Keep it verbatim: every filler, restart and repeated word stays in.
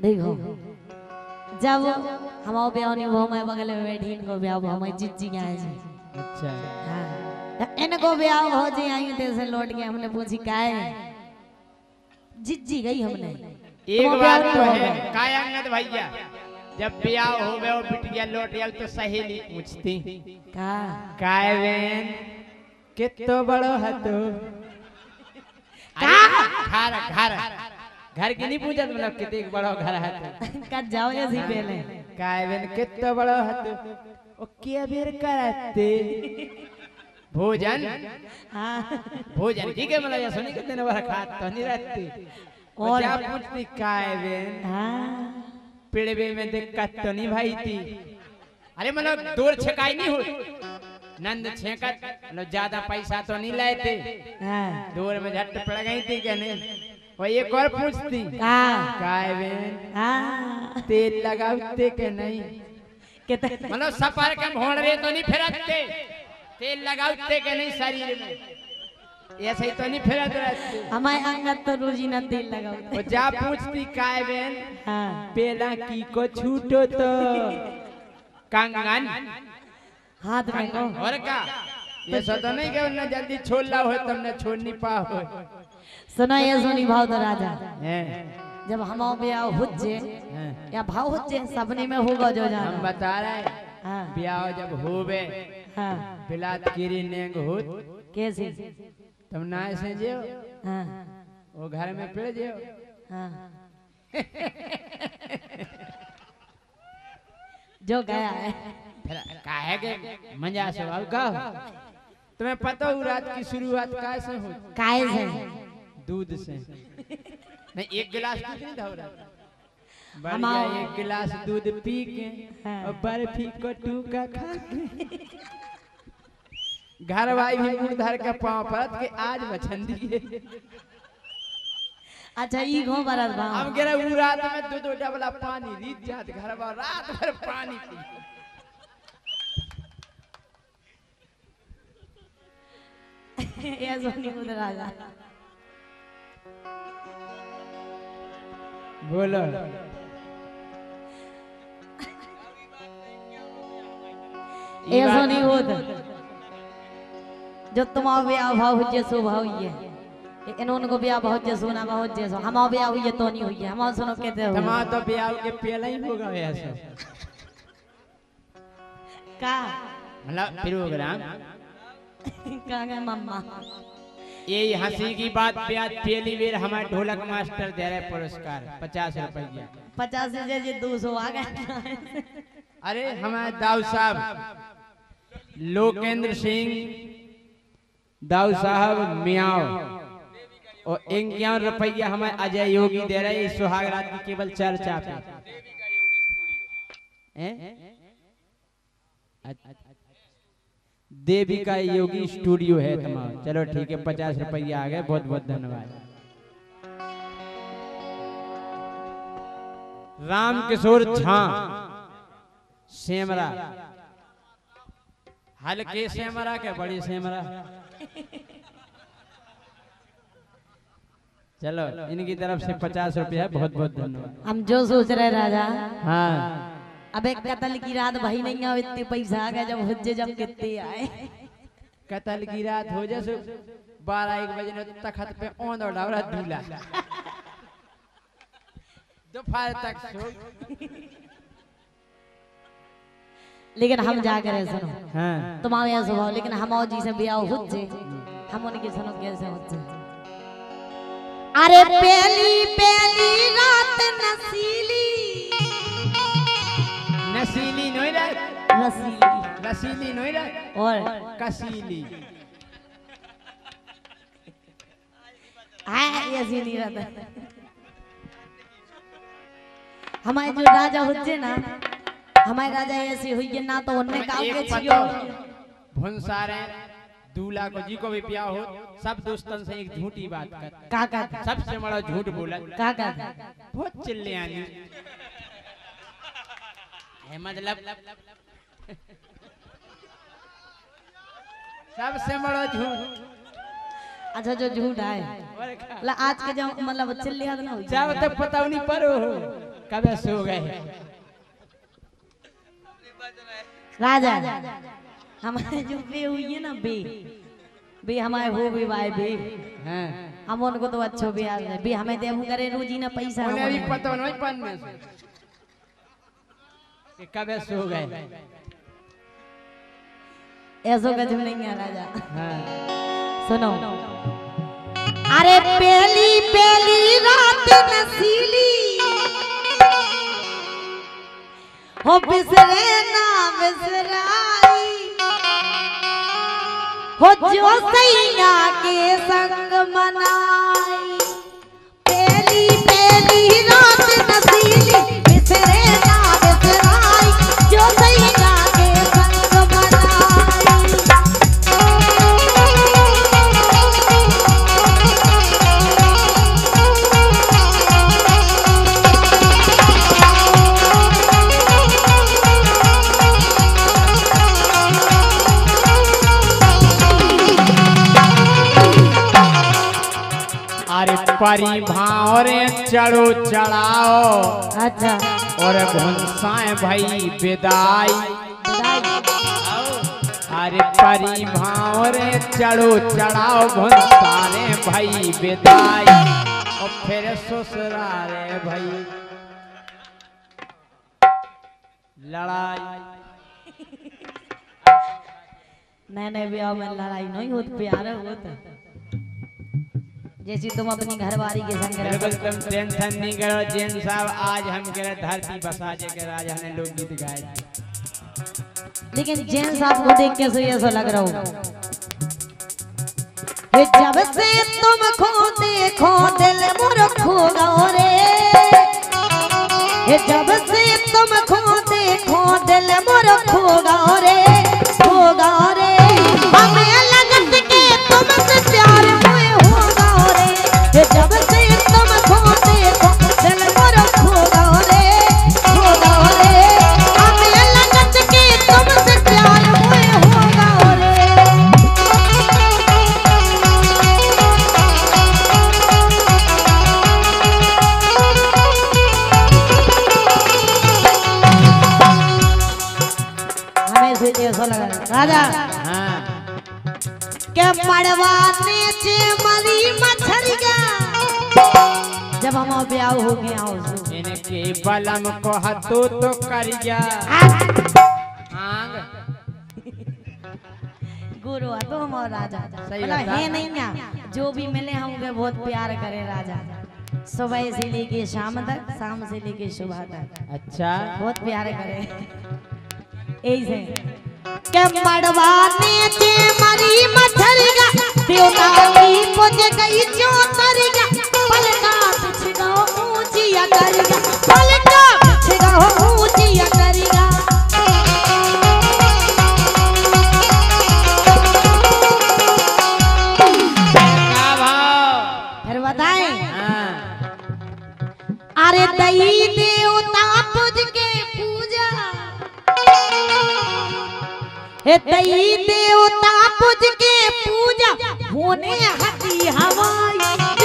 देखो जब हमारे ब्याह नहीं वो मैं बगल में बैठी इनको ब्याह वो हमारी जिज्जी आए जी। अच्छा हाँ इनको ब्याह हो जी आई थे से लौट के हमने पूछी काहे जिज्जी गई हमने एक बात तो है काय अंगद भैया जब ब्याह हो गए और बिटिया लौट गया तो सहेली पूछती का काय बहन कितो बड़ो है तू का घर घर घर की नहीं पूछत मतलब कितने बड़ो घर है तू का जाओ ऐसी पहले काय बहन कितो बड़ो है तू ओ क्या बेर करते भोजन हाँ भोजन ठीक है मतलब ये सुनी कितने ने बार खात तो नहीं रहती और क्या पूछती काय बहन हाँ पेड़वे में दिक्कत तो नहीं भाई थी अरे मतलब दूर छकाई नहीं हुई नंद छेकत मतलब ज्यादा पैसा तो नहीं लाए थे हाँ दूर में झट पड़ गई थी क्या नहीं और एक और पूछती का काय बहन हाँ तेल लगाते के नहीं कितने मतलब सफर के भोंडवे तो नहीं फिरते तेल लगाते के नहीं शरीर में ऐसे ही तो नहीं फिरत रहते हमारे अंगत तो रोजी न तेल लगाओ और जा पूछती काय बहन हाँ पेला की को छूटो तो कंगन हाथ में को और का ये सो तो नहीं कि उन्हें जल्दी छोड़ ला हो तुमने छोड़ नहीं पाओ सुना ये सुनी भाव तो राजा हैं जब हमारे ब्याह हो जे हैं या भाव हो जे सपने में होगा जो जाना हम बता रहे हाँ ब्याह जब होवे हाँ बिलात कीरी नेंग हो कैसे तुम ना ऐसे जियो हाँ वो घर में पेड़ जियो हाँ जो गया है फिर काहे के मजा स्वभाव का तुम्हें पता हो रात की शुरुआत कैसे हो काय से दूध से नहीं एक गिलास दूध नहीं था हो रात बढ़िया हमारा- एक गिलास दूध पी के हाँ। और बर्फी को टूका खा के घर वाई भी मुंह धर के पाँव परत के आज बचन दिए अच्छा ई घो बरत बा हम गिरे उ रात में दो दो डबला पानी रीत जात घर बा रात भर पानी पी ये सोनी उधर राजा बोलो ये सोनी उधर जो तुम्हारा ब्याह भाव हो जे सो भाव ये इन्होंने को ब्याह बहुत जे सोना बहुत जे सो हमारा ब्याह हुई तो नहीं हुई है हमारा सुनो कहते हो तमा तो ब्याह के पहले ही होगा ऐसा का मतलब प्रोग्राम का गए मम्मा ये हंसी की बात ब्याह पहली बार हमारे ढोलक मास्टर दे रहे पुरस्कार पचास रुपया पचास से जे दो सौ आ गए अरे हमारे दाऊ साहब लोकेंद्र सिंह दाऊ साहब मियाओ और इक्यावन रुपया हमें अजय योगी दे रहे हैं सुहाग रात की केवल चर्चा पे देविका योगी स्टूडियो है तमाम चलो ठीक है पचास रुपया आ गए बहुत बहुत धन्यवाद राम किशोर झा सेमरा हल्के सेमरा के बड़ी सेमरा चलो इनकी तरफ से पचास रुपया बहुत बहुत धन्यवाद हम जो सोच रहे राजा हाँ अब एक कतल की रात भाई नहीं है इतने पैसा आ गया जब हुज्जे जब कितने आए कतल की रात हो जैसे बारह एक बजे ने तखत पे ओंद और डावरा दूल्हा दोपहर तक सो लेकिन हम जा कर सुनो हाँ तुम्हारे यहाँ स्वभाव लेकिन हम और जी से ब्याह हुज्जे हम उनकी सुनो कैसे हुज्जे अरे पहली पहली रात नसीली नसीली नहीं रह रसीली रसीली नहीं रह और कसीली हाँ ऐसी नहीं रहता हमारे जो राजा हुज्जे ना हमारे राजा ऐसी हुई है ना तो उनने काम के छियो भुनसारे दूल्हा को जी को भी ब्याह हो सब दोस्तन से एक झूठी बात कर का का सबसे बड़ा झूठ बोला का का बहुत चिल्ले आनी है मतलब सबसे बड़ा झूठ अच्छा जो झूठ है ला आज के जो मतलब चिल्ले ना हो जब तक पता नहीं परो कब सो गए राजा हमारे जो बे हुई है ना बे बे हमारे हो भी भाई बे हैं हम उनको तो अच्छो भी याद है बे हमें देव करे रोजी ना पैसा उन्हें भी पता नहीं पन में कि कब सो गए ऐसो गजब नहीं है राजा हाँ सुनो अरे पहली पहली रात नसीली हो बिसरे ना बिसराई हो जो सैया के संग मनाई पहली पहली रात नसीली बिसरे ना बिसराई जो सैया के संग मनाई अरे परी भावरे चढ़ो चढ़ाओ अच्छा और घुनसाए भाई विदाई अरे परी भावरे चढ़ो चढ़ाओ घुनसारे भाई विदाई और फिर ससुरारे भाई लड़ाई नए नए ब्याह में लड़ाई नहीं होती प्यार होता जैसी तुम अपनी घरवाली के संग बिल्कुल रहो तुम टेंशन नहीं करो जैन साहब आज हम कह धरती बसा जे के राजा ने लोग गीत गाए लेकिन जैन साहब को देख के सो ऐसा लग रहा हो ये जब से तुम खो देखो दिल मोर खो गओ रे ये जब से तुम खो देखो दिल मोर खो गओ रे खो गओ रे हमें लगत के तुमसे प्यार हुए हो गओ रे ये जब से तुम खो देखो दिल मोर खो गओ रे खो गओ रे हमें लगत के तुमसे प्यार हुए हो गओ रे हमें से ऐसा लगा राजा हाँ के मड़वाने से मरी मछरिया जब हम ब्याह हो गया हो इनके बलम को हतो तो करिया आंग गुरु तो हम और राजा सही मतलब बात है। है नहीं ना जो भी मिले हम उनके बहुत प्यार करे राजा सुबह से लेके शाम तक शाम से लेके सुबह तक अच्छा बहुत प्यार करे ऐसे के मड़वाने से मरी मछरिया देवता की पूज गई जो तरिया पलका पिछ गो ऊंचिया करिया पलका पिछ गो ऊंचिया करिया क्या भाव फिर बताएं हाँ अरे दई देवता पूज के पूजा हे दई देवता पूज के पूजा होने हती हवाई